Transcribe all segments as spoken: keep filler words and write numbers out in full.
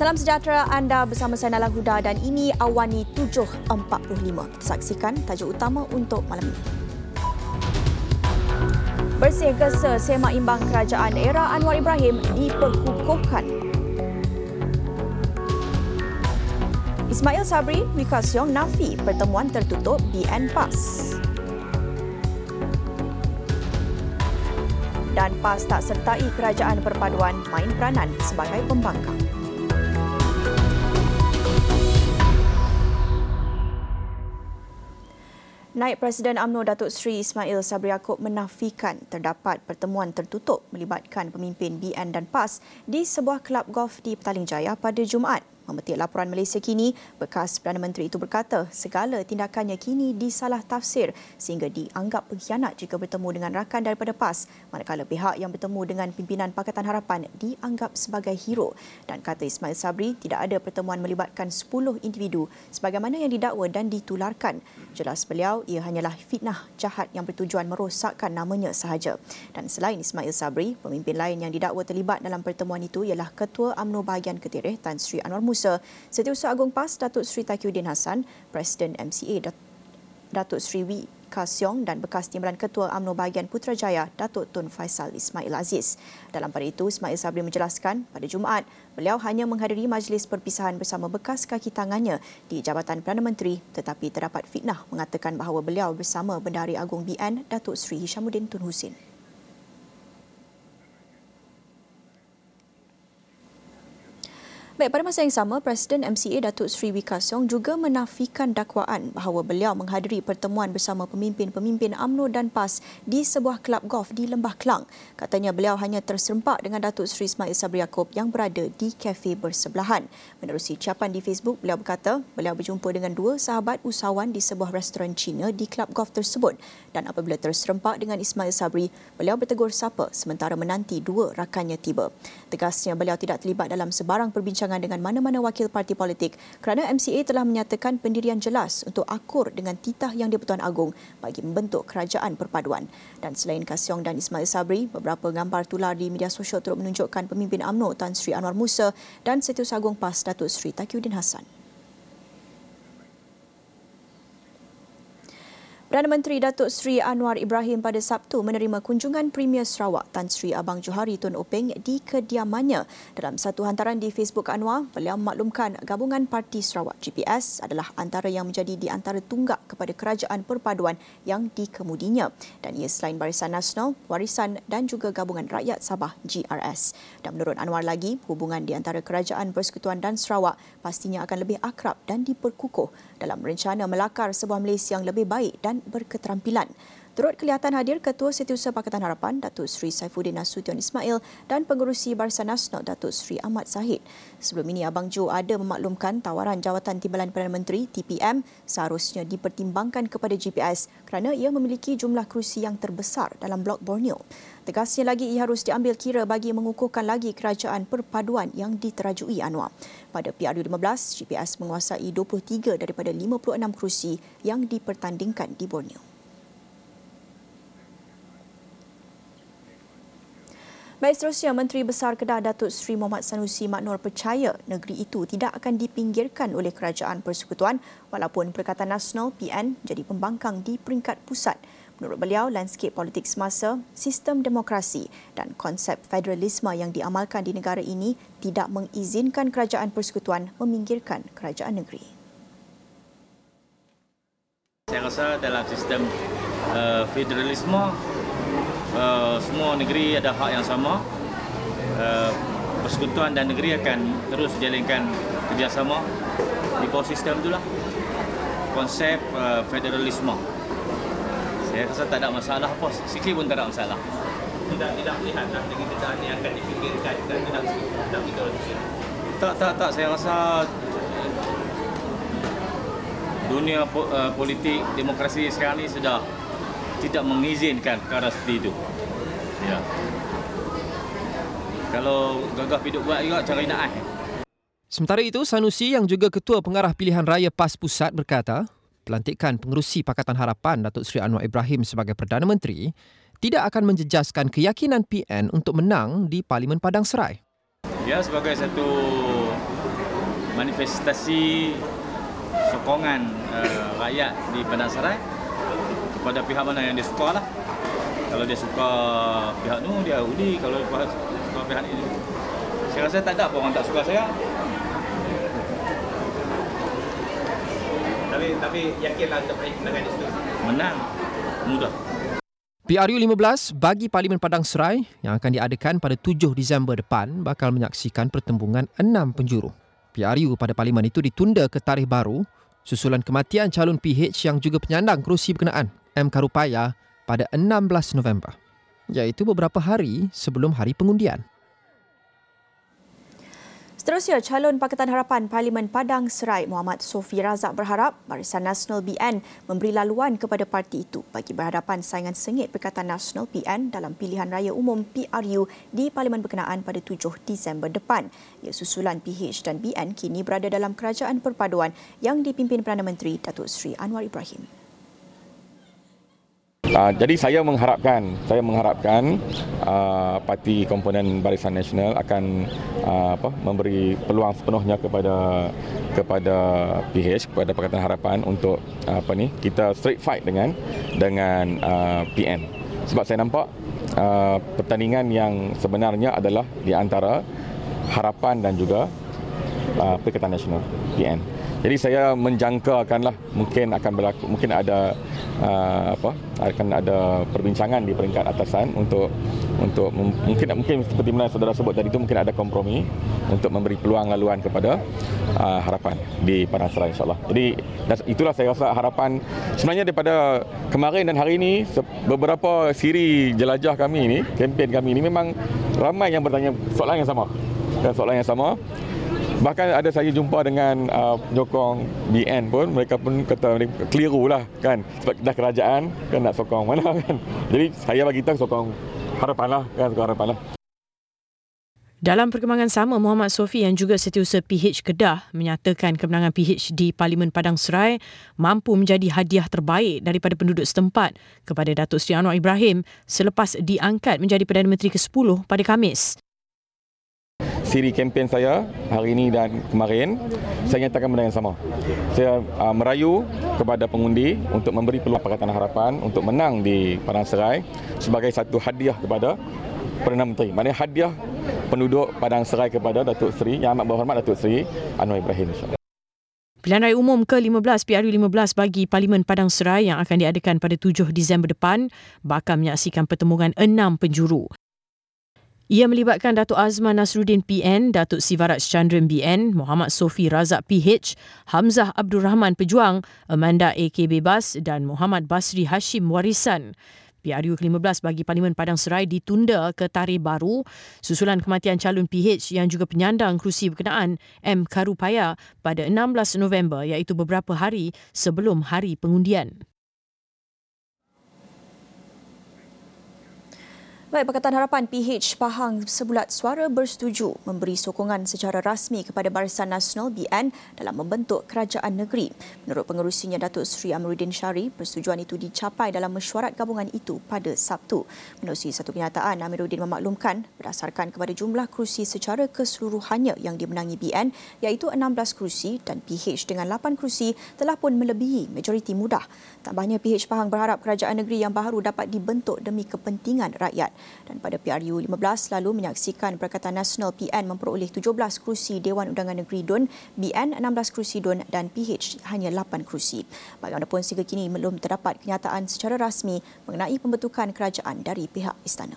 Salam sejahtera, anda bersama saya Nala Huda dan ini Awani tujuh empat puluh lima. Kita saksikan tajuk utama untuk malam ini. Bersih gesa semak imbang kerajaan era Anwar Ibrahim diperkukuhkan. Ismail Sabri, Wika Siong nafi pertemuan tertutup B N PAS. Dan PAS tak sertai kerajaan perpaduan main peranan sebagai pembangkang. Naib Presiden UMNO Datuk Seri Ismail Sabri Yaakob menafikan terdapat pertemuan tertutup melibatkan pemimpin B N dan PAS di sebuah kelab golf di Petaling Jaya pada Jumaat. Memetik laporan Malaysia Kini, bekas Perdana Menteri itu berkata segala tindakannya kini disalah tafsir sehingga dianggap pengkhianat jika bertemu dengan rakan daripada PAS, manakala pihak yang bertemu dengan pimpinan Pakatan Harapan dianggap sebagai hero. Dan kata Ismail Sabri, tidak ada pertemuan melibatkan sepuluh individu sebagaimana yang didakwa dan ditularkan. Jelas beliau, ia hanyalah fitnah jahat yang bertujuan merosakkan namanya sahaja. Dan selain Ismail Sabri, pemimpin lain yang didakwa terlibat dalam pertemuan itu ialah Ketua UMNO Bahagian Ketirih Tan Sri Anwar Musa, Setiausaha Agung PAS Datuk Seri Takiuddin Hassan, Presiden M C A Dat- Datuk Seri Wika Siong dan bekas Timbalan Ketua UMNO Bahagian Putrajaya Datuk Tun Faisal Ismail Aziz. Dalam pada itu, Ismail Sabri menjelaskan pada Jumaat beliau hanya menghadiri majlis perpisahan bersama bekas kaki tangannya di Jabatan Perdana Menteri, tetapi terdapat fitnah mengatakan bahawa beliau bersama Bendahari Agung B N Datuk Seri Hishamuddin Tun Husin. Baik, pada masa yang sama, Presiden M C A Datuk Seri Wika Siong juga menafikan dakwaan bahawa beliau menghadiri pertemuan bersama pemimpin-pemimpin UMNO dan PAS di sebuah kelab golf di Lembah Kelang. Katanya beliau hanya terserempak dengan Datuk Seri Ismail Sabri Yaakob yang berada di kafe bersebelahan. Menerusi ucapan di Facebook, beliau berkata beliau berjumpa dengan dua sahabat usahawan di sebuah restoran Cina di kelab golf tersebut dan apabila terserempak dengan Ismail Sabri, beliau bertegur sapa sementara menanti dua rakannya tiba. Tegasnya beliau tidak terlibat dalam sebarang perbincangan dengan mana-mana wakil parti politik kerana M C A telah menyatakan pendirian jelas untuk akur dengan titah Yang di-Pertuan Agong bagi membentuk kerajaan perpaduan. Dan selain Kasiong dan Ismail Sabri, beberapa gambar tular di media sosial turut menunjukkan pemimpin UMNO Tan Sri Anwar Musa dan Setiausaha Agung PAS Datuk Seri Takiuddin Hassan. Perdana Menteri Datuk Seri Anwar Ibrahim pada Sabtu menerima kunjungan Premier Sarawak Tan Sri Abang Johari Tun Openg di kediamannya. Dalam satu hantaran di Facebook Anwar, beliau memaklumkan gabungan Parti Sarawak G P S adalah antara yang menjadi di antara tunggak kepada kerajaan perpaduan yang dikemudinya. Dan ia selain Barisan Nasional, Warisan dan juga Gabungan Rakyat Sabah G R S. Dan menurut Anwar lagi, hubungan di antara Kerajaan Persekutuan dan Sarawak pastinya akan lebih akrab dan diperkukuh dalam rencana melakar sebuah Malaysia yang lebih baik dan berketerampilan. Turut kelihatan hadir Ketua Setiausaha Pakatan Harapan Datuk Seri Saifuddin Nasution Ismail dan Pengerusi Barisan Nasional Datuk Seri Ahmad Zahid. Sebelum ini, Abang Jo ada memaklumkan tawaran jawatan Timbalan Perdana Menteri T P M seharusnya dipertimbangkan kepada G P S kerana ia memiliki jumlah kerusi yang terbesar dalam Blok Borneo. Tegasnya lagi ia harus diambil kira bagi mengukuhkan lagi kerajaan perpaduan yang diterajui Anwar. Pada P R dua ribu lima belas, G P S menguasai dua puluh tiga daripada lima puluh enam kerusi yang dipertandingkan di Borneo. Baik, seterusnya, Menteri Besar Kedah Datuk Seri Mohamad Sanusi Maknor percaya negeri itu tidak akan dipinggirkan oleh Kerajaan Persekutuan walaupun Perikatan Nasional P N jadi pembangkang di peringkat pusat. Menurut beliau, landscape politik semasa, sistem demokrasi dan konsep federalisme yang diamalkan di negara ini tidak mengizinkan Kerajaan Persekutuan meminggirkan kerajaan negeri. Saya rasa dalam sistem uh, federalisme, Uh, semua negeri ada hak yang sama. Uh, persekutuan dan negeri akan terus jalankan kerjasama di bawah sistem itulah. Konsep uh, federalisme. Saya rasa tak ada masalah apa, sikit pun tak ada masalah. Tidak tidak melihat dah negeri kita ini akan dipikirkan dan tidak tidak begitu. Tak tak tak saya rasa dunia uh, politik demokrasi sekarang ini sudah tidak mengizinkan perkara seperti itu. Ya. Kalau gagah hidup buat juga cari naik. Sementara itu, Sanusi yang juga Ketua Pengarah Pilihan Raya PAS Pusat berkata, pelantikan Pengerusi Pakatan Harapan Datuk Seri Anwar Ibrahim sebagai Perdana Menteri tidak akan menjejaskan keyakinan P N untuk menang di Parlimen Padang Serai. Ya, sebagai satu manifestasi sokongan uh, rakyat di Padang Serai kepada pihak mana yang dia suka lah. Kalau dia suka pihak tu, dia undi. Kalau dia suka pihak ni, saya rasa tak ada apa orang tak suka saya. Tapi tapi yakinlah untuk menang di situ. Menang mudah. P R U lima belas bagi Parlimen Padang Serai yang akan diadakan pada tujuh Disember depan bakal menyaksikan pertembungan enam penjuru. P R U pada Parlimen itu ditunda ke tarikh baru susulan kematian calon P H yang juga penyandang kerusi berkenaan, M. Karupaya, pada enam belas November, iaitu beberapa hari sebelum hari pengundian. Seterusnya, calon Pakatan Harapan Parlimen Padang Serai Muhammad Sofi Razak berharap Barisan Nasional B N memberi laluan kepada parti itu bagi berhadapan saingan sengit Perikatan Nasional P N dalam pilihan raya umum P R U di Parlimen berkenaan pada tujuh Disember depan. Ya, susulan P H dan B N kini berada dalam kerajaan perpaduan yang dipimpin Perdana Menteri Datuk Seri Anwar Ibrahim. Uh, jadi saya mengharapkan, saya mengharapkan uh, parti komponen Barisan Nasional akan uh, apa, memberi peluang sepenuhnya kepada kepada P H, kepada Pakatan Harapan untuk uh, apa ni kita straight fight dengan dengan uh, P N. Sebab saya nampak uh, pertandingan yang sebenarnya adalah di antara Harapan dan juga uh, Perikatan Nasional P N. Jadi saya menjangkakanlah mungkin akan berlaku, mungkin ada uh, apa akan ada perbincangan di peringkat atasan untuk untuk mungkin mungkin seperti mana saudara sebut tadi itu, mungkin ada kompromi untuk memberi peluang laluan kepada uh, Harapan di Padang Serai, insyaAllah. Jadi itulah saya rasa harapan sebenarnya daripada kemarin dan hari ini. Beberapa siri jelajah kami ini, kempen kami ini, memang ramai yang bertanya soalan yang sama dan soalan yang sama. Bahkan ada saya jumpa dengan uh, penyokong B N pun, mereka pun kata mereka keliru lah kan, sebab dah kerajaan kan nak sokong mana kan. Jadi saya bagi tahu sokong Harapan lah kan, sokong Harapan lah. Dalam perkembangan sama, Muhammad Sofi yang juga Setiausaha P H Kedah menyatakan kemenangan P H di Parlimen Padang Serai mampu menjadi hadiah terbaik daripada penduduk setempat kepada Datuk Seri Anwar Ibrahim selepas diangkat menjadi Perdana Menteri ke sepuluh pada Khamis. Siri kempen saya hari ini dan kemarin, saya nyatakan benda yang sama. Saya uh, merayu kepada pengundi untuk memberi peluang Pakatan Harapan untuk menang di Padang Serai sebagai satu hadiah kepada Perdana Menteri. Maknanya hadiah penduduk Padang Serai kepada Datuk Seri, Yang Amat Berhormat Datuk Seri Anwar Ibrahim. Pilihan raya umum ke lima belas P R U lima belas bagi Parlimen Padang Serai yang akan diadakan pada tujuh Disember depan bakal menyaksikan pertembungan enam penjuru. Ia melibatkan Datuk Azman Nasruddin P N, Datuk Sivaraj Chandran B N, Muhammad Sofi Razak P H, Hamzah Abdul Rahman Pejuang, Amanda A K Bebas dan Muhammad Basri Hashim Warisan. P R U ke lima belas bagi Parlimen Padang Serai ditunda ke tarikh baru susulan kematian calon P H yang juga penyandang kerusi berkenaan, M. Karupaya, pada enam belas November, iaitu beberapa hari sebelum hari pengundian. Baik, Pakatan Harapan P H Pahang Sebulat Suara bersetuju memberi sokongan secara rasmi kepada Barisan Nasional B N dalam membentuk kerajaan negeri. Menurut pengerusinya Datuk Seri Amiruddin Syari, persetujuan itu dicapai dalam mesyuarat gabungan itu pada Sabtu. Menerusi satu kenyataan, Amiruddin memaklumkan berdasarkan kepada jumlah kerusi secara keseluruhannya yang dimenangi B N iaitu enam belas kerusi dan P H dengan lapan kerusi telah pun melebihi majoriti mudah. Tambahnya, P H Pahang berharap kerajaan negeri yang baru dapat dibentuk demi kepentingan rakyat. Dan pada P R U lima belas lalu menyaksikan Perikatan Nasional P N memperoleh tujuh belas kerusi Dewan Undangan Negeri D U N, B N enam belas kerusi D U N dan P H hanya lapan kerusi. Bagaimanapun sehingga kini belum terdapat kenyataan secara rasmi mengenai pembentukan kerajaan dari pihak istana.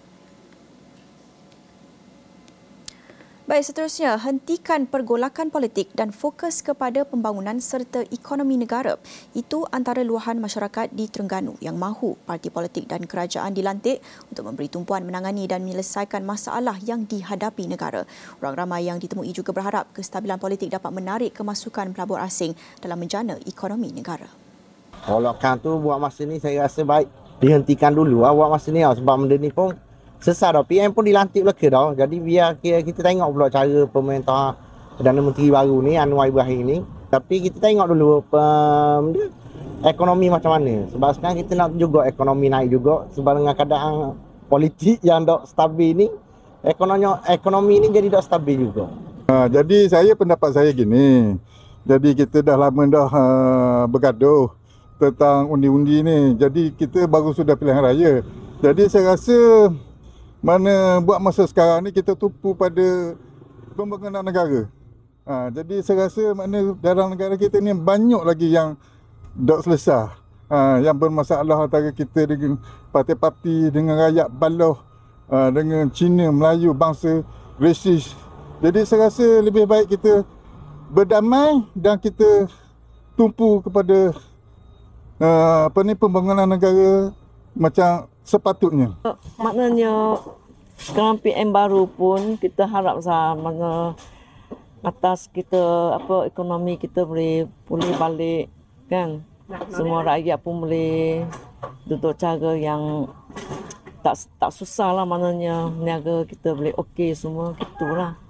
Baik, seterusnya, hentikan pergolakan politik dan fokus kepada pembangunan serta ekonomi negara. Itu antara luahan masyarakat di Terengganu yang mahu parti politik dan kerajaan dilantik untuk memberi tumpuan menangani dan menyelesaikan masalah yang dihadapi negara. Orang ramai yang ditemui juga berharap kestabilan politik dapat menarik kemasukan pelabur asing dalam menjana ekonomi negara. Golakan tu buat masa ni saya rasa baik dihentikan dulu lah buat masa ni lah, sebab benda ni pun sesat dah. P M pun dilantik belaka dah. Jadi biar kita tengok pula cara pemerintah Perdana Menteri baru ni, Anwar Ibrahim ni. Tapi kita tengok dulu um, dia, ekonomi macam mana. Sebab sekarang kita nak juga ekonomi naik juga. Sebab dengan keadaan politik yang tak stabil ni, ekonomi, ekonomi ni jadi tak stabil juga. Ha, jadi saya pendapat saya gini. Jadi kita dah lama dah uh, bergaduh tentang undi-undi ni. Jadi kita baru sudah pilihan raya. Jadi saya rasa mana buat masa sekarang ni kita tumpu pada pembangunan negara. Ha, jadi saya rasa mana dalam negara kita ni banyak lagi yang tak selesai. Ha, yang bermasalah antara kita dengan parti-parti, dengan rakyat baloh, ha, dengan Cina, Melayu, bangsa, resis. Jadi saya rasa lebih baik kita berdamai dan kita tumpu kepada uh, apa ni pembangunan negara macam sepatutnya. Maknanya sekarang P M baru pun kita harap sama atas kita apa ekonomi kita boleh pulih balik kan. Semua rakyat pun boleh duduk cara yang tak tak susah lah, maknanya niaga kita boleh okey semua gitulah.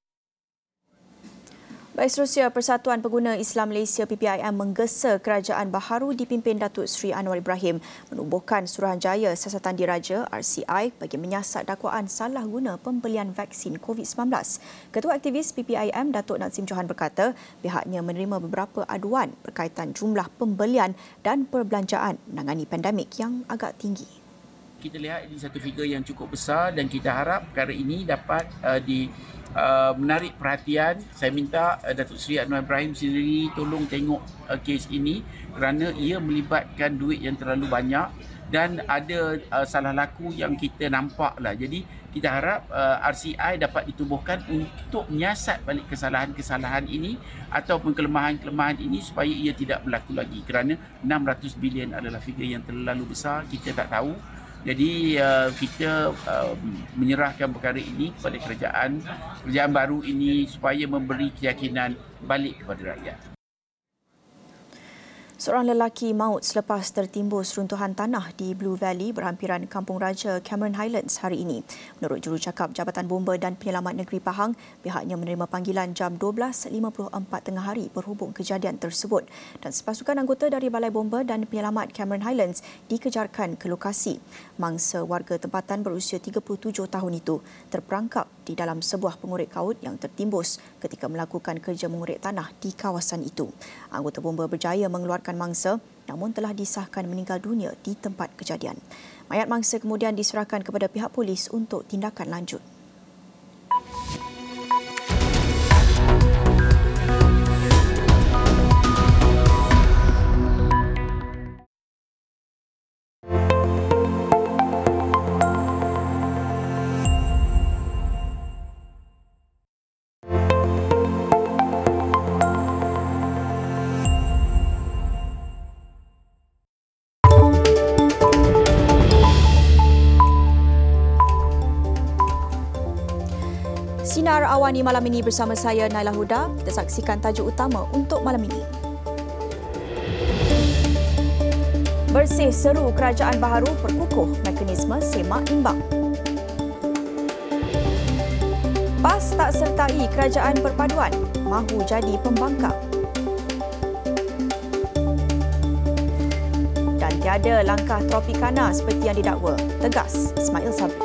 Baik, seterusnya Persatuan Pengguna Islam Malaysia P P I M menggesa kerajaan baharu dipimpin Datuk Seri Anwar Ibrahim menubuhkan Suruhanjaya Siasatan Diraja R C I bagi menyiasat dakwaan salah guna pembelian vaksin covid sembilan belas. Ketua Aktivis P P I M Datuk Nazim Johan berkata pihaknya menerima beberapa aduan berkaitan jumlah pembelian dan perbelanjaan menangani pandemik yang agak tinggi. Kita lihat ini satu figure yang cukup besar dan kita harap perkara ini dapat uh, di uh, menarik perhatian. Saya minta uh, Datuk Seri Anwar Ibrahim sendiri tolong tengok uh, kes ini kerana ia melibatkan duit yang terlalu banyak dan ada uh, salah laku yang kita nampak lah. Jadi kita harap uh, R C I dapat ditubuhkan untuk menyiasat balik kesalahan-kesalahan ini ataupun kelemahan-kelemahan ini supaya ia tidak berlaku lagi kerana enam ratus bilion adalah figure yang terlalu besar, kita tak tahu. Jadi uh, kita uh, menyerahkan perkara ini kepada kerajaan, kerajaan baru ini supaya memberi keyakinan balik kepada rakyat. Seorang lelaki maut selepas tertimbus runtuhan tanah di Blue Valley berhampiran Kampung Raja Cameron Highlands hari ini. Menurut jurucakap Jabatan Bomba dan Penyelamat Negeri Pahang, pihaknya menerima panggilan jam dua belas lima puluh empat tengah hari berhubung kejadian tersebut dan sepasukan anggota dari Balai Bomba dan Penyelamat Cameron Highlands dikejarkan ke lokasi. Mangsa warga tempatan berusia tiga puluh tujuh tahun itu terperangkap di dalam sebuah pengurek kaut yang tertimbus ketika melakukan kerja mengurek tanah di kawasan itu. Anggota bomba berjaya mengeluarkan mangsa namun telah disahkan meninggal dunia di tempat kejadian. Mayat mangsa kemudian diserahkan kepada pihak polis untuk tindakan lanjut. Sinar Awani malam ini bersama saya Naila Huda. Kita saksikan tajuk utama untuk malam ini. Bersih seru kerajaan baharu perkukuh mekanisme semak imbang. PAS tak sertai kerajaan perpaduan, mahu jadi pembangkang. Dan tiada langkah Tropicana seperti yang didakwa, tegas Ismail Sabri.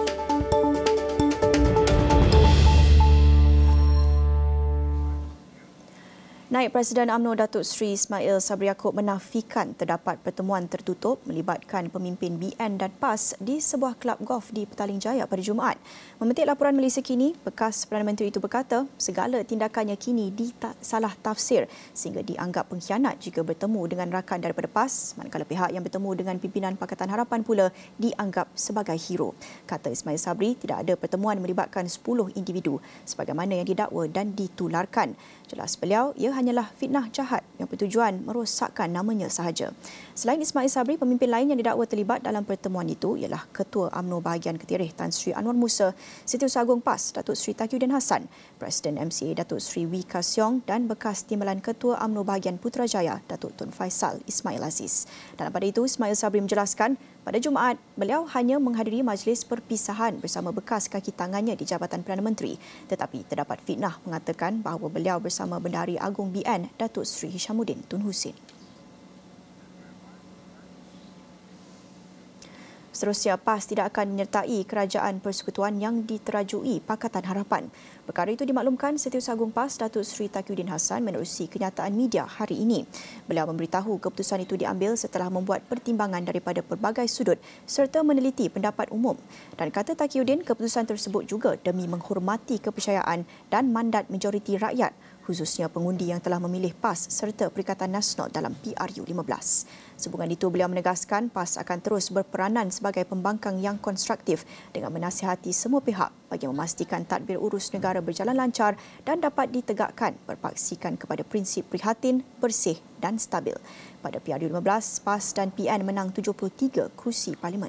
Naib Presiden U M N O Datuk Seri Ismail Sabri Yaakob menafikan terdapat pertemuan tertutup melibatkan pemimpin B N dan PAS di sebuah kelab golf di Petaling Jaya pada Jumaat. Memetik laporan Malaysia Kini, bekas Perdana Menteri itu berkata segala tindakannya kini disalah tafsir sehingga dianggap pengkhianat jika bertemu dengan rakan daripada PAS, manakala pihak yang bertemu dengan pimpinan Pakatan Harapan pula dianggap sebagai hero. Kata Ismail Sabri, tidak ada pertemuan melibatkan sepuluh individu sebagaimana yang didakwa dan ditularkan. Jelas beliau, ia hanyalah fitnah jahat yang bertujuan merosakkan namanya sahaja. Selain Ismail Sabri, pemimpin lain yang didakwa terlibat dalam pertemuan itu ialah Ketua U M N O bahagian Ketirih Tan Sri Anwar Musa, Setiausaha Agung PAS Datuk Seri Taqiyuddin Hassan, Presiden M C A Datuk Seri Wee Ka Siong dan bekas Timbalan Ketua U M N O bahagian Putrajaya Datuk Tun Faisal Ismail Aziz. Dalam pada itu, Ismail Sabri menjelaskan pada Jumaat, beliau hanya menghadiri majlis perpisahan bersama bekas kaki tangannya di Jabatan Perdana Menteri. Tetapi terdapat fitnah mengatakan bahawa beliau bersama Bendahari Agung B N Datuk Seri Hishamuddin Tun Hussein. Seterusnya, PAS tidak akan menyertai kerajaan persekutuan yang diterajui Pakatan Harapan. Perkara itu dimaklumkan Setiausaha Agung PAS Datuk Seri Taqiyuddin Hassan menerusi kenyataan media hari ini. Beliau memberitahu keputusan itu diambil setelah membuat pertimbangan daripada pelbagai sudut serta meneliti pendapat umum. Dan kata Taqiyuddin, keputusan tersebut juga demi menghormati kepercayaan dan mandat majoriti rakyat, khususnya pengundi yang telah memilih PAS serta Perikatan Nasional dalam P R U lima belas. Sehubungan itu, beliau menegaskan PAS akan terus berperanan sebagai pembangkang yang konstruktif dengan menasihati semua pihak bagi memastikan tadbir urus negara berjalan lancar dan dapat ditegakkan berpaksikan kepada prinsip prihatin, bersih dan stabil. Pada P R U lima belas, PAS dan P N menang tujuh puluh tiga kerusi parlimen.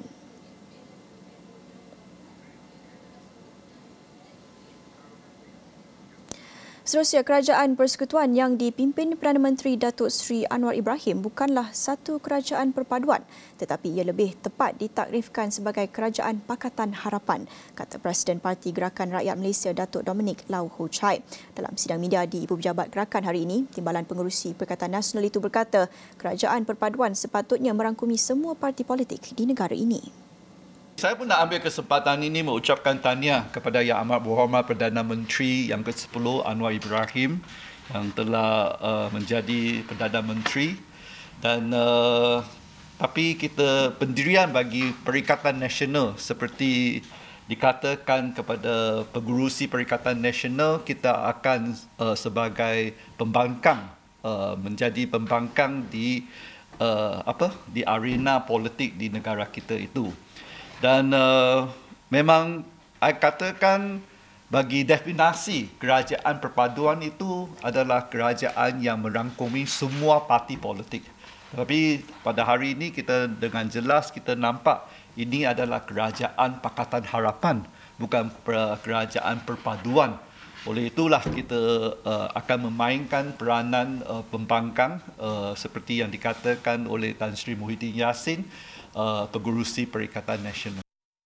Seterusnya, kerajaan persekutuan yang dipimpin Perdana Menteri Datuk Seri Anwar Ibrahim bukanlah satu kerajaan perpaduan, tetapi ia lebih tepat ditakrifkan sebagai kerajaan Pakatan Harapan, kata Presiden Parti Gerakan Rakyat Malaysia Datuk Dominic Lau Ho Chai. Dalam sidang media di Ibu Pejabat Gerakan hari ini, Timbalan Pengerusi Perikatan Nasional itu berkata kerajaan perpaduan sepatutnya merangkumi semua parti politik di negara ini. Saya pun nak ambil kesempatan ini mengucapkan tahniah kepada Yang Amat Berhormat Perdana Menteri yang ke sepuluh Anwar Ibrahim yang telah uh, menjadi Perdana Menteri, dan uh, tapi kita pendirian bagi Perikatan Nasional seperti dikatakan kepada pengurusi Perikatan Nasional, kita akan uh, sebagai pembangkang uh, menjadi pembangkang di uh, apa di arena politik di negara kita itu. Dan uh, memang saya katakan bagi definisi kerajaan perpaduan itu adalah kerajaan yang merangkumi semua parti politik. Tapi pada hari ini kita dengan jelas kita nampak ini adalah kerajaan Pakatan Harapan, bukan kerajaan perpaduan. Oleh itulah kita uh, akan memainkan peranan uh, pembangkang uh, seperti yang dikatakan oleh Tan Sri Muhyiddin Yassin, Uh, pengurusi Perikatan Nasional.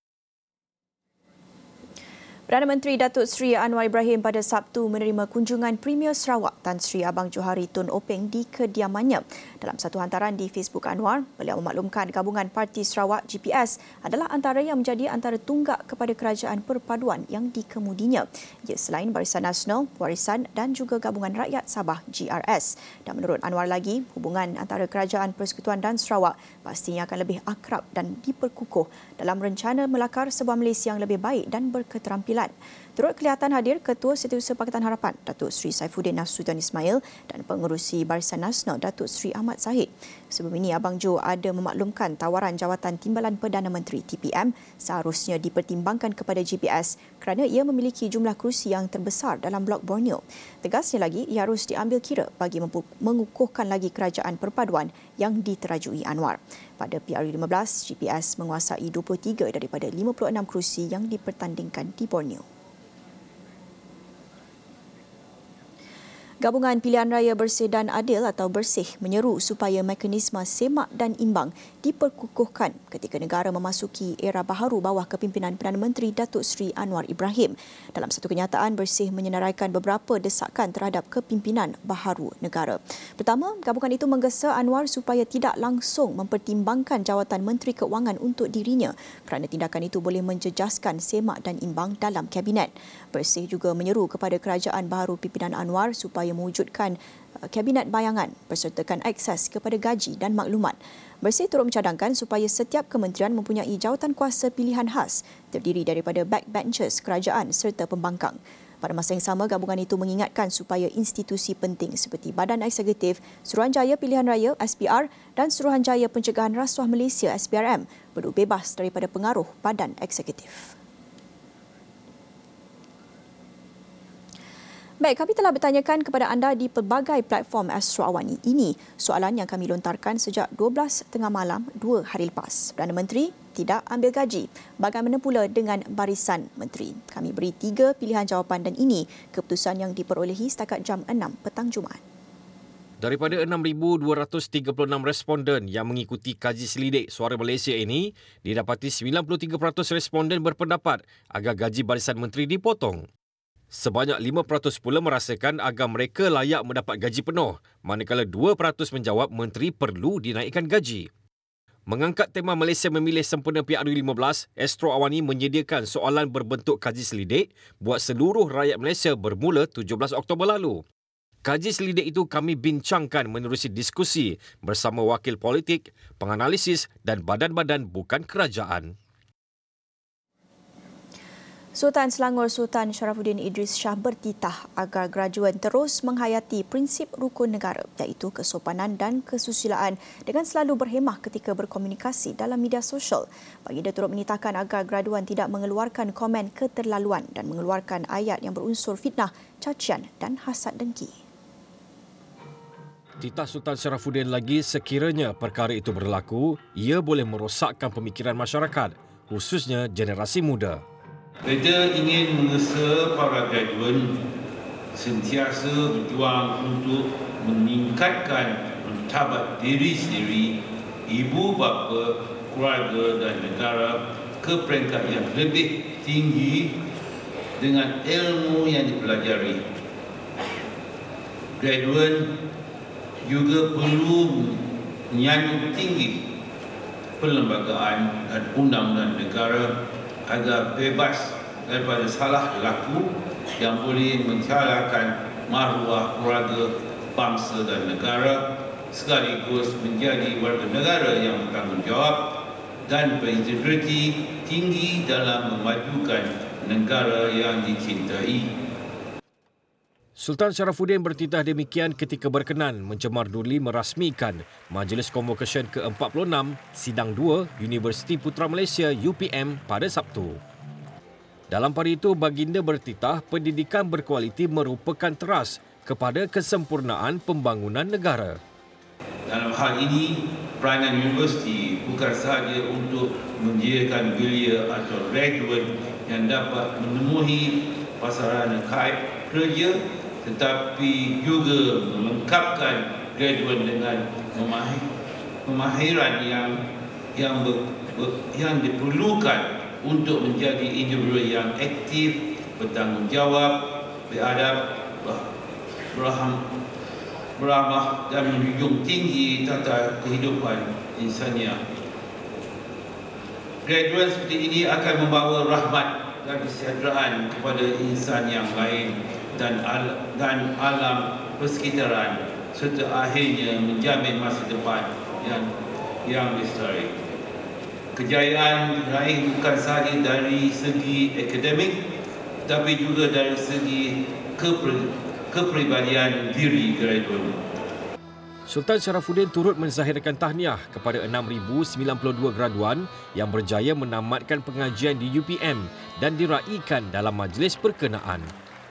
Perdana Menteri Datuk Seri Anwar Ibrahim pada Sabtu menerima kunjungan Premier Sarawak Tan Sri Abang Johari Tun Openg di kediamannya. Dalam satu hantaran di Facebook Anwar, beliau memaklumkan gabungan Parti Sarawak G P S adalah antara yang menjadi antara tunggak kepada kerajaan perpaduan yang dikemudinya. Ia selain Barisan Nasional, Warisan dan juga Gabungan Rakyat Sabah G R S. Dan menurut Anwar lagi, hubungan antara Kerajaan Persekutuan dan Sarawak pastinya akan lebih akrab dan diperkukuh dalam rencana melakar sebuah Malaysia yang lebih baik dan berketerampilan. Turut kelihatan hadir Ketua Setiausaha Pakatan Harapan Datuk Seri Saifuddin Nasution Ismail dan Pengerusi Barisan Nasional Datuk Seri Ahmad Zahid. Sebelum ini, Abang Jo ada memaklumkan tawaran jawatan Timbalan Perdana Menteri T P M seharusnya dipertimbangkan kepada G P S kerana ia memiliki jumlah kerusi yang terbesar dalam Blok Borneo. Tegasnya lagi, ia harus diambil kira bagi mengukuhkan lagi kerajaan perpaduan yang diterajui Anwar. Pada P R U lima belas, G P S menguasai dua puluh tiga daripada lima puluh enam kerusi yang dipertandingkan di Borneo. Gabungan Pilihan Raya Bersih dan Adil atau Bersih menyeru supaya mekanisme semak dan imbang diperkukuhkan ketika negara memasuki era baharu bawah kepimpinan Perdana Menteri Datuk Seri Anwar Ibrahim. Dalam satu kenyataan, Bersih menyenaraikan beberapa desakan terhadap kepimpinan baharu negara. Pertama, gabungan itu menggesa Anwar supaya tidak langsung mempertimbangkan jawatan Menteri Keuangan untuk dirinya kerana tindakan itu boleh menjejaskan semak dan imbang dalam Kabinet. Bersih juga menyeru kepada kerajaan baharu pimpinan Anwar supaya mewujudkan Kabinet bayangan bersertakan akses kepada gaji dan maklumat. Bersih turut mencadangkan supaya setiap kementerian mempunyai jawatan kuasa pilihan khas terdiri daripada backbenchers kerajaan serta pembangkang. Pada masa yang sama, gabungan itu mengingatkan supaya institusi penting seperti Badan Eksekutif, Suruhanjaya Pilihan Raya S P R dan Suruhanjaya Pencegahan Rasuah Malaysia S P R M berdua bebas daripada pengaruh Badan Eksekutif. Baik, kami telah bertanyakan kepada anda di pelbagai platform Astro Awani ini soalan yang kami lontarkan sejak dua belas tengah malam dua hari lepas. Perdana Menteri tidak ambil gaji. Bagaimana pula dengan Barisan Menteri? Kami beri tiga pilihan jawapan dan ini keputusan yang diperolehi setakat jam enam petang Jumaat. Daripada enam ribu dua ratus tiga puluh enam responden yang mengikuti kaji selidik Suara Malaysia ini, didapati sembilan puluh tiga peratus responden berpendapat agar gaji Barisan Menteri dipotong. Sebanyak lima peratus pula merasakan agar mereka layak mendapat gaji penuh, manakala dua peratus menjawab menteri perlu dinaikkan gaji. Mengangkat tema Malaysia memilih sempena P R U lima belas, Astro Awani menyediakan soalan berbentuk kaji selidik buat seluruh rakyat Malaysia bermula tujuh belas Oktober lalu. Kaji selidik itu kami bincangkan menerusi diskusi bersama wakil politik, penganalisis dan badan-badan bukan kerajaan. Sultan Selangor Sultan Sharafuddin Idris Shah bertitah agar graduan terus menghayati prinsip rukun negara iaitu kesopanan dan kesusilaan dengan selalu berhemah ketika berkomunikasi dalam media sosial. Baginda turut menitahkan agar graduan tidak mengeluarkan komen keterlaluan dan mengeluarkan ayat yang berunsur fitnah, cacian dan hasad dengki. Titah Sultan Sharafuddin lagi, sekiranya perkara itu berlaku, ia boleh merosakkan pemikiran masyarakat, khususnya generasi muda. Kita ingin mengesa para graduan sentiasa berjuang untuk meningkatkan martabat diri sendiri, ibu bapa, keluarga dan negara ke peringkat yang lebih tinggi dengan ilmu yang dipelajari. Graduan juga perlu menyanjung tinggi perlembagaan dan undang-undang negara agar bebas daripada salah berlaku yang boleh mencalahkan maruah keluarga, bangsa dan negara, sekaligus menjadi warga negara yang bertanggungjawab dan berintegriti tinggi dalam memajukan negara yang dicintai. Sultan Sharafuddin bertitah demikian ketika berkenan mencemar duli merasmikan Majlis Convocation ke empat puluh enam Sidang dua Universiti Putra Malaysia U P M pada Sabtu. Dalam pada itu, baginda bertitah pendidikan berkualiti merupakan teras kepada kesempurnaan pembangunan negara. Dalam hal ini, peranan universiti bukan sahaja untuk menyediakan belia atau graduan yang dapat memenuhi pasaran kerja, tetapi juga melengkapkan graduan dengan pemahiran yang yang ber, ber, yang diperlukan untuk menjadi individu yang aktif, bertanggungjawab, beradab, beraham, beramah dan menjunjung tinggi tata kehidupan insaniah. Graduan seperti ini akan membawa rahmat dan kesejahteraan kepada insan yang lain dan al dan alam persekitaran serta akhirnya menjamin masa depan yang yang lestari. Kejayaan diraih bukan sahaja dari segi akademik tapi juga dari segi keper, kepribadian diri graduan. Sultan Sharafuddin turut menzahirkan tahniah kepada enam ribu sembilan puluh dua graduan yang berjaya menamatkan pengajian di U P M dan diraikan dalam majlis berkenaan.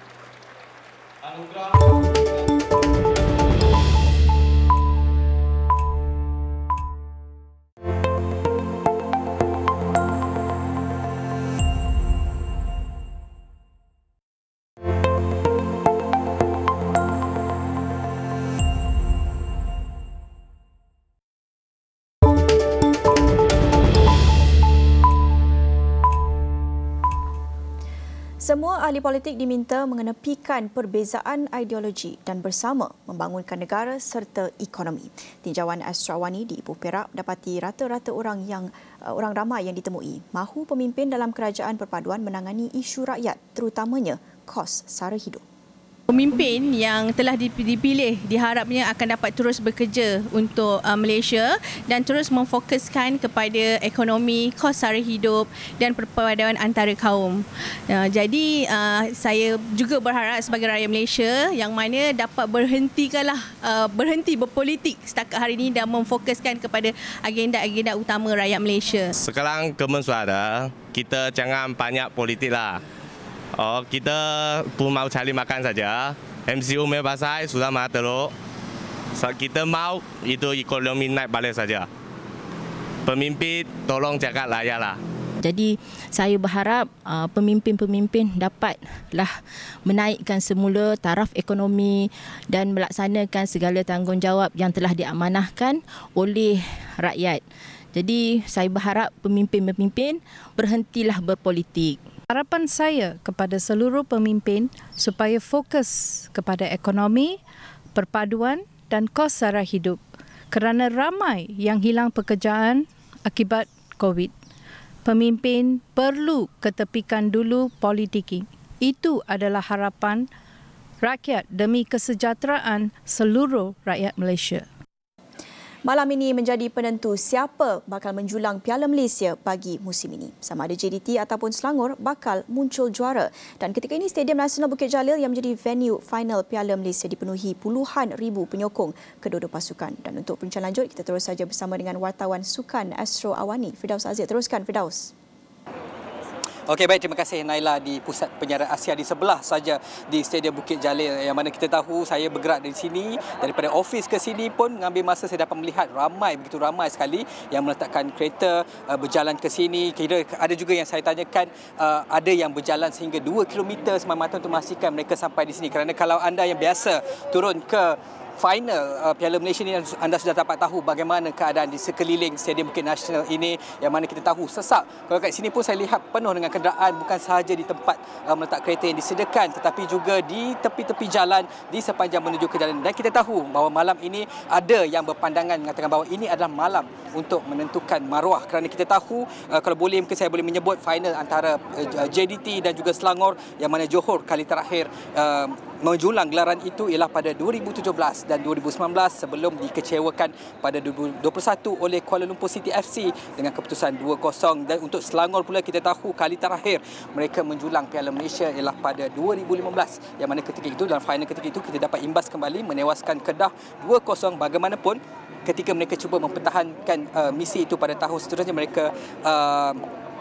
Semua ahli politik diminta mengenepikan perbezaan ideologi dan bersama membangunkan negara serta ekonomi. Tinjauan Astro Awani di Ipoh Perak dapati rata-rata orang yang uh, orang ramai yang ditemui mahu pemimpin dalam kerajaan perpaduan menangani isu rakyat, terutamanya kos sara hidup. Pemimpin yang telah dipilih diharapnya akan dapat terus bekerja untuk uh, Malaysia dan terus memfokuskan kepada ekonomi, kos sara hidup dan perpaduan antara kaum. Uh, jadi uh, saya juga berharap sebagai rakyat Malaysia yang mana dapat berhentikanlah uh, berhenti berpolitik setakat hari ini dan memfokuskan kepada agenda-agenda utama rakyat Malaysia. Sekarang kemensuara, kita jangan banyak politik lah. Oh, kita pun mau cari makan saja. M C U punya pasal sudah maha teruk. Kita mau itu ekonomi naik balik saja. Pemimpin tolong jaga rakyat lah. Jadi saya berharap uh, pemimpin-pemimpin dapatlah menaikkan semula taraf ekonomi dan melaksanakan segala tanggungjawab yang telah diamanahkan oleh rakyat. Jadi saya berharap pemimpin-pemimpin berhentilah berpolitik. Harapan saya kepada seluruh pemimpin supaya fokus kepada ekonomi, perpaduan dan kos sara hidup kerana ramai yang hilang pekerjaan akibat COVID. Pemimpin perlu ketepikan dulu politiki. Itu adalah harapan rakyat demi kesejahteraan seluruh rakyat Malaysia. Malam ini menjadi penentu siapa bakal menjulang Piala Malaysia bagi musim ini. Sama ada J D T ataupun Selangor bakal muncul juara. Dan ketika ini Stadium Nasional Bukit Jalil yang menjadi venue final Piala Malaysia dipenuhi puluhan ribu penyokong kedua-dua pasukan. Dan untuk perbincangan lanjut, kita terus saja bersama dengan wartawan sukan Astro Awani, Firdaus Aziz. Teruskan, Firdaus. Okey, baik, terima kasih Naila. Di pusat penyiaran Asia di sebelah saja di Stadium Bukit Jalil, yang mana kita tahu saya bergerak dari sini, daripada ofis ke sini pun mengambil masa, saya dapat melihat ramai, begitu ramai sekali yang meletakkan kereta uh, berjalan ke sini. Kira ada juga yang saya tanyakan, uh, ada yang berjalan sehingga dua kilometer semata-mata untuk memastikan mereka sampai di sini. Kerana kalau anda yang biasa turun ke final uh, Piala Malaysia ini, anda sudah dapat tahu bagaimana keadaan di sekeliling Stadium Bukit Nasional ini, yang mana kita tahu sesak. Kalau kat sini pun saya lihat penuh dengan kenderaan, bukan sahaja di tempat uh, meletak kereta yang disediakan, tetapi juga di tepi-tepi jalan di sepanjang menuju ke jalan. Dan kita tahu bahawa malam ini ada yang berpandangan mengatakan bahawa ini adalah malam untuk menentukan maruah, kerana kita tahu uh, kalau boleh mungkin saya boleh menyebut final antara uh, J D T dan juga Selangor, yang mana Johor kali terakhir uh, menjulang gelaran itu ialah pada dua ribu tujuh belas dan dua ribu sembilan belas, sebelum dikecewakan pada dua ribu dua puluh satu oleh Kuala Lumpur City F C dengan keputusan dua kosong. Dan untuk Selangor pula, kita tahu kali terakhir mereka menjulang Piala Malaysia ialah pada dua ribu lima belas, yang mana ketika itu dalam final ketika itu kita dapat imbas kembali menewaskan Kedah dua kosong. Bagaimanapun ketika mereka cuba mempertahankan uh, misi itu pada tahun seterusnya, mereka uh,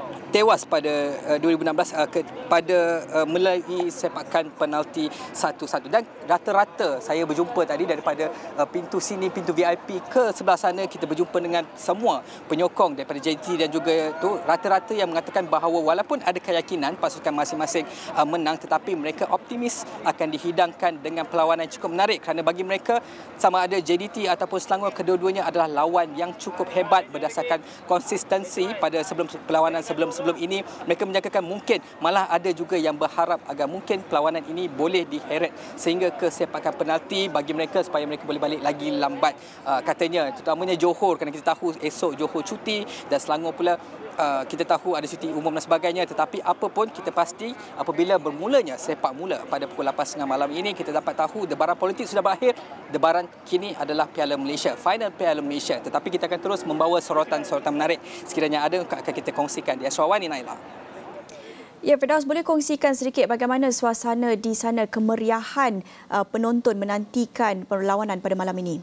tewas pada uh, dua ribu enam belas uh, ke, pada uh, melalui sepakan penalti satu satu. Dan rata-rata saya berjumpa tadi daripada uh, pintu sini, pintu V I P ke sebelah sana, kita berjumpa dengan semua penyokong daripada J D T dan juga tu rata-rata yang mengatakan bahawa walaupun ada keyakinan pasukan masing-masing uh, menang, tetapi mereka optimis akan dihidangkan dengan perlawanan yang cukup menarik, kerana bagi mereka sama ada J D T ataupun Selangor, kedua-duanya adalah lawan yang cukup hebat berdasarkan konsistensi pada sebelum perlawanan sebelum sebelum ini. Mereka menyatakan mungkin malah ada juga yang berharap agar mungkin perlawanan ini boleh diheret sehingga ke sepakan penalti bagi mereka supaya mereka boleh balik lagi lambat. Uh, katanya terutamanya Johor, kerana kita tahu esok Johor cuti dan Selangor pula Uh, kita tahu ada cuti umum dan sebagainya. Tetapi apa pun kita pasti apabila bermulanya sepak mula pada pukul lapan tiga puluh malam ini, kita dapat tahu debaran politik sudah berakhir. Debaran kini adalah Piala Malaysia, final Piala Malaysia. Tetapi kita akan terus membawa sorotan-sorotan menarik sekiranya ada akan kita kongsikan di Astro Awani, Naila. Ya, Firdaus, boleh kongsikan sedikit bagaimana suasana di sana, kemeriahan uh, penonton menantikan perlawanan pada malam ini?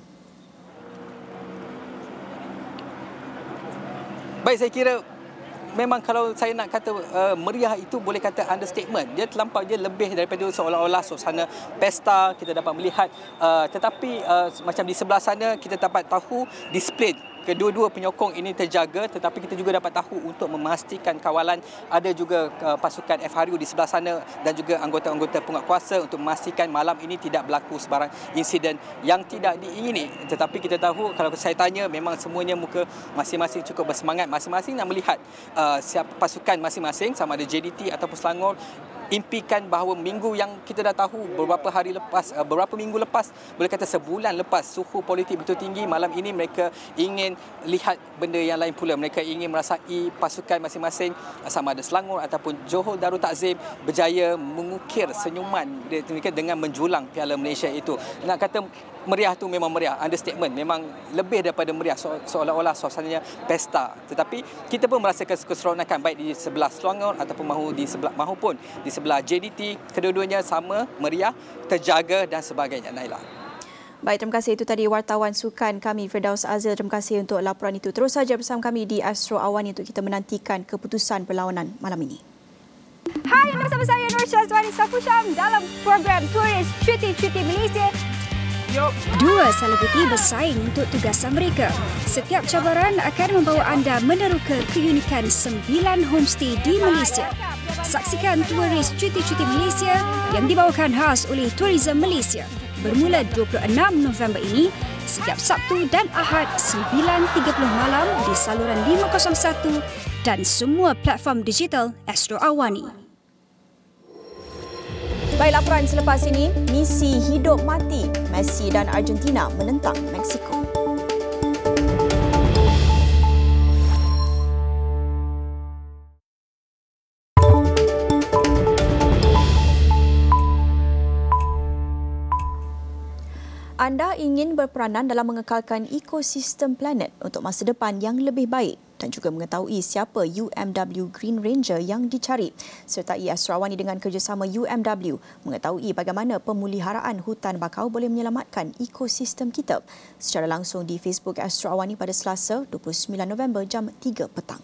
Baik, saya kira memang kalau saya nak kata uh, meriah itu boleh kata understatement. Dia terlampau je lebih daripada seolah-olah suasana pesta kita dapat melihat. Uh, tetapi uh, macam di sebelah sana kita dapat tahu disiplin kedua-dua penyokong ini terjaga, tetapi kita juga dapat tahu untuk memastikan kawalan ada juga uh, pasukan F R U di sebelah sana dan juga anggota-anggota penguatkuasa untuk memastikan malam ini tidak berlaku sebarang insiden yang tidak diingini. Tetapi kita tahu kalau saya tanya, memang semuanya muka masing-masing cukup bersemangat, masing-masing nak melihat uh, siapa pasukan masing-masing sama ada J D T ataupun Selangor impikan bahawa minggu yang kita dah tahu beberapa hari lepas, beberapa minggu lepas, boleh kata sebulan lepas, suhu politik begitu tinggi. Malam ini mereka ingin lihat benda yang lain pula. Mereka ingin merasai pasukan masing-masing sama ada Selangor ataupun Johor Darul Takzim berjaya mengukir senyuman dengan menjulang Piala Malaysia itu. Nak kata meriah tu memang meriah, understatement, memang lebih daripada meriah, so, seolah-olah suasananya pesta. Tetapi kita pun merasakan keseronokan baik di sebelah Selangor ataupun mahu di sebelah mahupun di sebelah J D T, kedua-duanya sama meriah, terjaga dan sebagainya. Naila. Baik, terima kasih. Itu tadi wartawan sukan kami Firdaus Azil. Terima kasih untuk laporan itu. Terus saja bersama kami di Astro Awani untuk kita menantikan keputusan perlawanan malam ini. Hai, anda bersama saya Nur Syazwani Safusham dalam program Turis Cuti-Cuti Malaysia. Dua selebriti bersaing untuk tugasan mereka. Setiap cabaran akan membawa anda meneroka keunikan sembilan homestay di Malaysia. Saksikan Turis Cuti-Cuti Malaysia yang dibawakan khas oleh Tourism Malaysia bermula dua puluh enam November ini setiap Sabtu dan Ahad sembilan tiga puluh malam di saluran lima kosong satu dan semua platform digital Astro Awani. Baik, laporan selepas ini, misi hidup mati Messi dan Argentina menentang Mexico. Anda ingin berperanan dalam mengekalkan ekosistem planet untuk masa depan yang lebih baik dan juga mengetahui siapa U M W Green Ranger yang dicari. Sertai Astro Awani dengan kerjasama U M W mengetahui bagaimana pemuliharaan hutan bakau boleh menyelamatkan ekosistem kita. Secara langsung di Facebook Astro Awani pada Selasa dua puluh sembilan November jam tiga petang.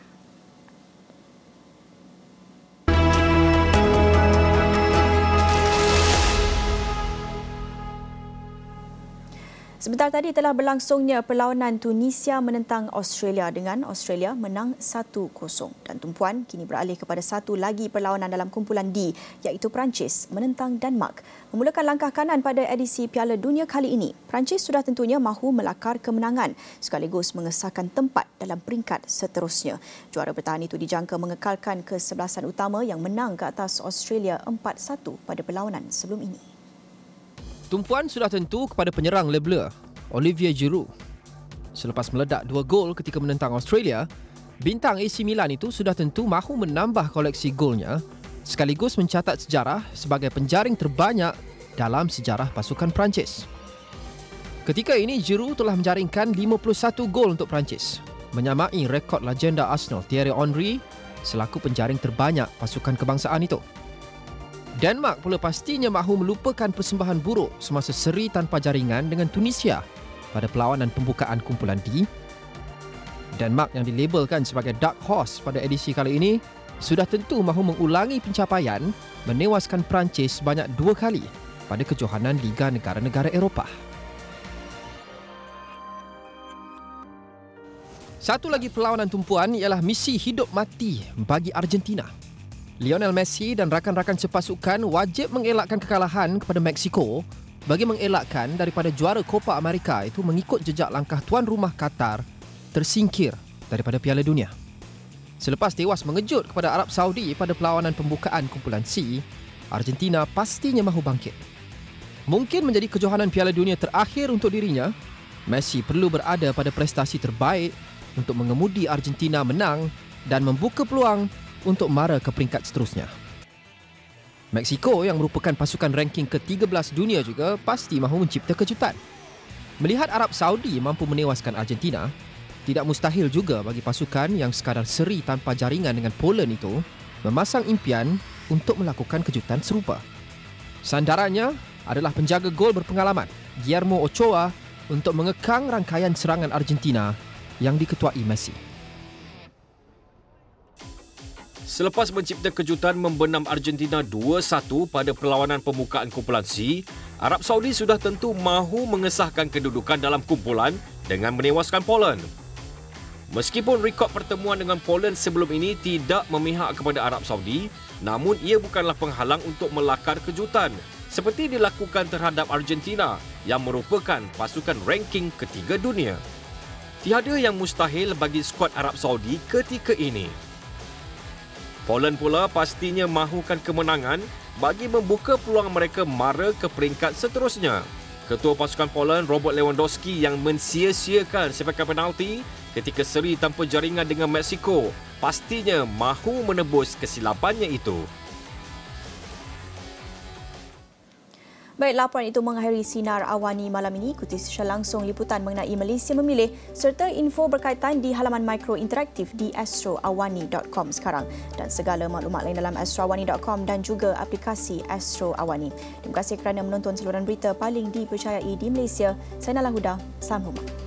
Sebentar tadi telah berlangsungnya perlawanan Tunisia menentang Australia dengan Australia menang satu kosong dan tumpuan kini beralih kepada satu lagi perlawanan dalam kumpulan D iaitu Perancis menentang Denmark. Memulakan langkah kanan pada edisi Piala Dunia kali ini, Perancis sudah tentunya mahu melakar kemenangan sekaligus mengesahkan tempat dalam peringkat seterusnya. Juara bertahan itu dijangka mengekalkan kesebelasan utama yang menang ke atas Australia empat satu pada perlawanan sebelum ini. Tumpuan sudah tentu kepada penyerang Le Bleu, Olivier Giroud. Selepas meledak dua gol ketika menentang Australia, bintang A C Milan itu sudah tentu mahu menambah koleksi golnya sekaligus mencatat sejarah sebagai penjaring terbanyak dalam sejarah pasukan Perancis. Ketika ini, Giroud telah menjaringkan lima puluh satu gol untuk Perancis, menyamai rekod legenda Arsenal Thierry Henry selaku penjaring terbanyak pasukan kebangsaan itu. Denmark pula pastinya mahu melupakan persembahan buruk semasa seri tanpa jaringan dengan Tunisia pada perlawanan pembukaan kumpulan D. Denmark yang dilabelkan sebagai Dark Horse pada edisi kali ini sudah tentu mahu mengulangi pencapaian menewaskan Perancis sebanyak dua kali pada kejohanan Liga Negara-Negara Eropah. Satu lagi perlawanan tumpuan ialah misi hidup mati bagi Argentina. Lionel Messi dan rakan-rakan sepasukan wajib mengelakkan kekalahan kepada Mexico bagi mengelakkan daripada juara Copa America itu mengikut jejak langkah tuan rumah Qatar tersingkir daripada Piala Dunia. Selepas tewas mengejut kepada Arab Saudi pada perlawanan pembukaan kumpulan C, Argentina pastinya mahu bangkit. Mungkin menjadi kejohanan Piala Dunia terakhir untuk dirinya, Messi perlu berada pada prestasi terbaik untuk mengemudi Argentina menang dan membuka peluang untuk mara ke peringkat seterusnya. Mexico yang merupakan pasukan ranking ke tiga belas dunia juga pasti mahu mencipta kejutan. Melihat Arab Saudi mampu menewaskan Argentina, tidak mustahil juga bagi pasukan yang sekadar seri tanpa jaringan dengan Poland itu memasang impian untuk melakukan kejutan serupa. Sandarannya adalah penjaga gol berpengalaman Guillermo Ochoa untuk mengekang rangkaian serangan Argentina yang diketuai Messi. Selepas mencipta kejutan membenam Argentina dua satu pada perlawanan pembukaan kumpulan C, Arab Saudi sudah tentu mahu mengesahkan kedudukan dalam kumpulan dengan menewaskan Poland. Meskipun rekod pertemuan dengan Poland sebelum ini tidak memihak kepada Arab Saudi, namun ia bukanlah penghalang untuk melakar kejutan seperti dilakukan terhadap Argentina yang merupakan pasukan ranking ketiga dunia. Tiada yang mustahil bagi skuad Arab Saudi ketika ini. Poland pula pastinya mahukan kemenangan bagi membuka peluang mereka mara ke peringkat seterusnya. Ketua pasukan Poland, Robert Lewandowski, yang mensia-siakan sepakan penalti ketika seri tanpa jaringan dengan Mexico, pastinya mahu menebus kesilapannya itu. Baik, laporan itu mengakhiri Sinar Awani malam ini. Ikuti secara langsung liputan mengenai Malaysia Memilih serta info berkaitan di halaman mikro interaktif di astro awani dot com sekarang dan segala maklumat lain dalam astro awani dot com dan juga aplikasi Astro Awani. Terima kasih kerana menonton saluran berita paling dipercayai di Malaysia. Saya Nala Huda. Salam hormat.